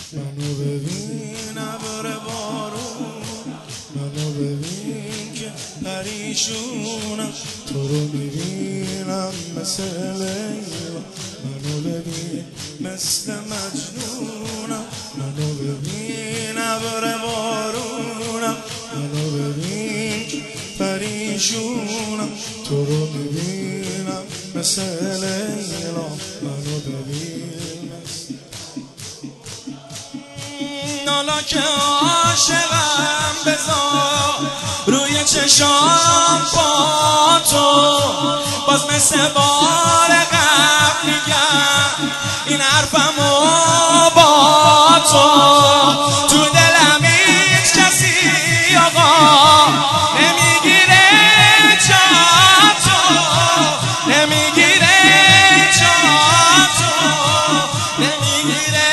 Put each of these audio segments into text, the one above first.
منو ببین ابر بارون، منو ببین که پریشونم، تو رو میبینم مثل لیلا، منو ببین مثل مجنونم، منو ببین ابر بارونم، منو ببین که پریشونم، تو رو میبینم مثل لیلا، منو ببین حالا که عاشقم بذار روی چشام با تو، باز مثل بار قبل میگم این حرفمو با تو دلم هیچ کسی آقا نمیگیره جا تو، نمیگیره جا تو، نمیگیره.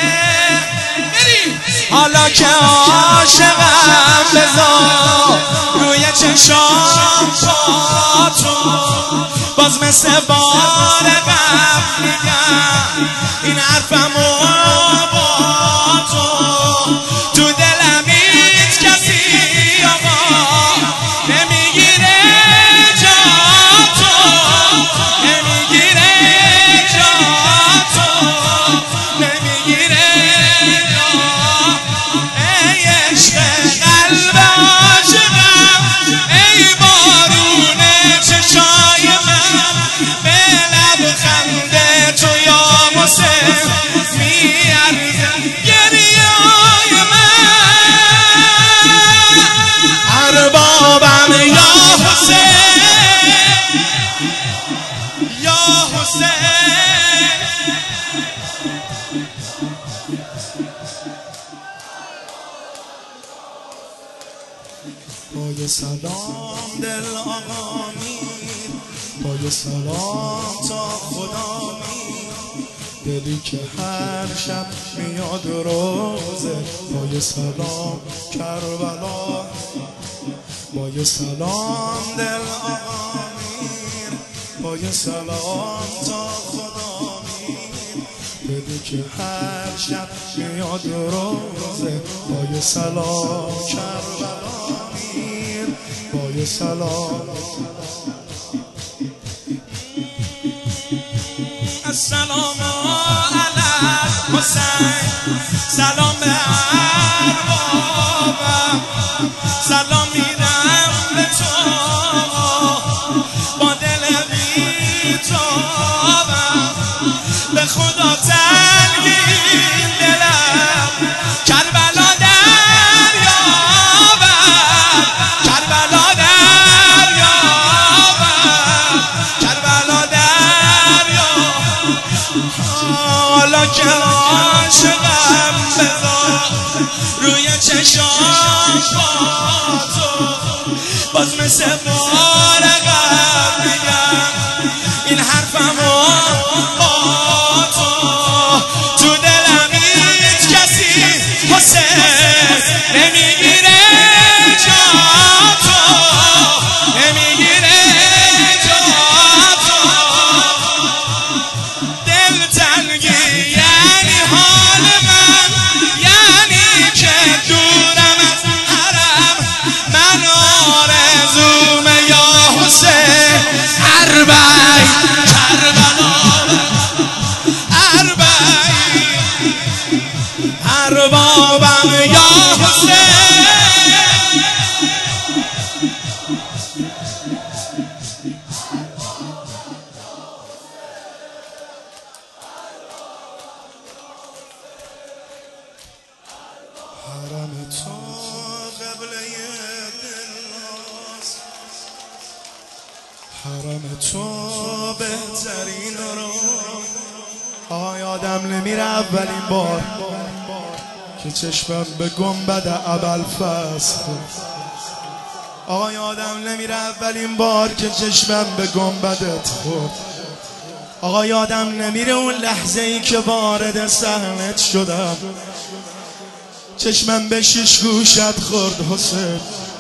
حالا که عاشقم بذار روی چشام با تو، باز مثل بار قبل میگم این حرفمو با تو دلم هیچ کسی آقا نمیگیره جا تو، نمیگیره جا تو، نمیگیره جا. ای عشق قلب عاشقم، ای بارون چشای من، به لبخند تو یا حسین میارزه گریه‌های من. اربابم یا حسین، یا حسین. با یه سلام دل آقا میر، با یه سلام تا خدا میر، دلی که هر شب میاد روزه، با یه سلام کربلا، با یه سلام دل آقا میر، با یه سلام تا خدا میر، دلی که هر شب میاد روزه، با یه سلام کربلا، با یه سلام. السلام علی حسین، سلام به اربابم، سلام میدم به تو با دل بی‌تابم، به خدا تنگین دلم کربلا دریابم، کربلا دریابم، کربلا دریابم. حالا که عاشقم بذار روی چشام با تو، باز مثل بار قبل میگم این حرفمو با تو دلم هیچ کسی حسین نمیگیره جا تو، نمیگیره جا تو. دلتنگی یعنی حال من، یعنی که دورم از حرم، من آرزوم یا حسین اربعی کربلا، اربعی اربابم یا حسین. حرم تو قبله دلناز، حرم تو بهترین رو. آقا یادم نمیره اولین بار که چشمم به گنبد ابوالفضل، آقا یادم نمیره اولین بار که چشمم به گنبدت خورد، آقا یادم نمیره اون لحظه ای که وارد صحنت شدم، چشمم به شش گوشت خورد حسین.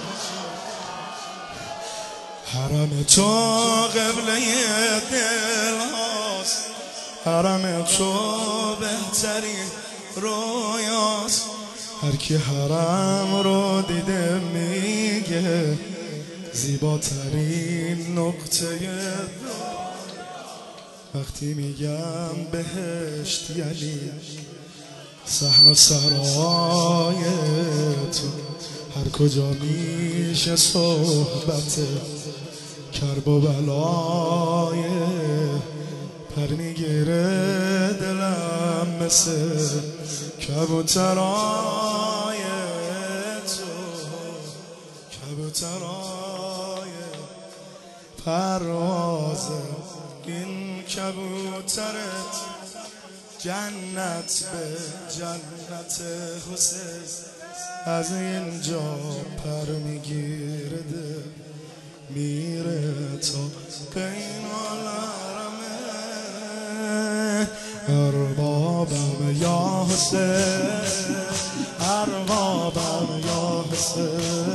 حرم تو قبله دل هاست، حرم تو بهترین رویاست. هر کی حرم رو دیده میگه زیباترین نقطه. وقتی میگم بهشت یعنی صحن و سرای تو، هر کجا میشه صحبت کرب و بلای. پر میگیره دلم مثل کبوترای تو، کبوترای پرواز این کبوترت جنت به جنت حسین. از اینجا پر میگیره دل میره تا بین الحرمین. اربابم یا حسین، اربابم یا حسین،